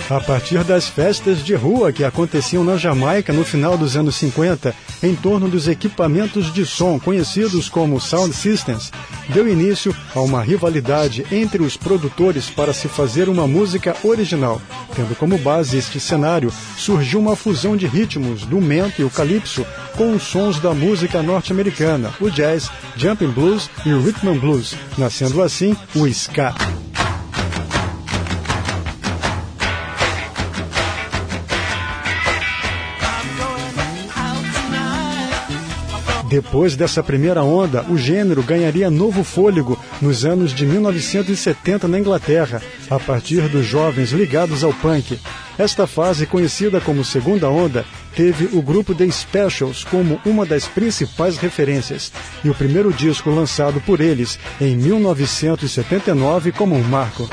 A partir das festas de rua que aconteciam na Jamaica no final dos anos 50, em torno dos equipamentos de som conhecidos como sound systems, deu início a uma rivalidade entre os produtores para se fazer uma música original. Tendo como base este cenário, surgiu uma fusão de ritmos do mento e o calypso com os sons da música norte-americana, o jazz, jumping blues e o rhythm and blues, nascendo assim o ska. Depois dessa primeira onda, o gênero ganharia novo fôlego nos anos de 1970 na Inglaterra, a partir dos jovens ligados ao punk. Esta fase, conhecida como segunda onda, teve o grupo The Specials como uma das principais referências, e o primeiro disco lançado por eles, em 1979, como um marco.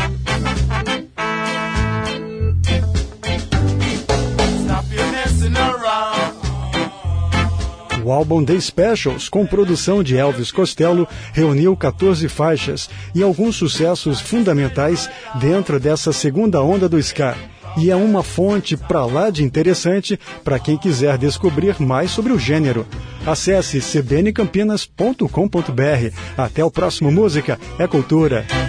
O álbum The Specials, com produção de Elvis Costello, reuniu 14 faixas e alguns sucessos fundamentais dentro dessa segunda onda do ska. E é uma fonte pra lá de interessante para quem quiser descobrir mais sobre o gênero. Acesse cbncampinas.com.br. Até o próximo Música é Cultura.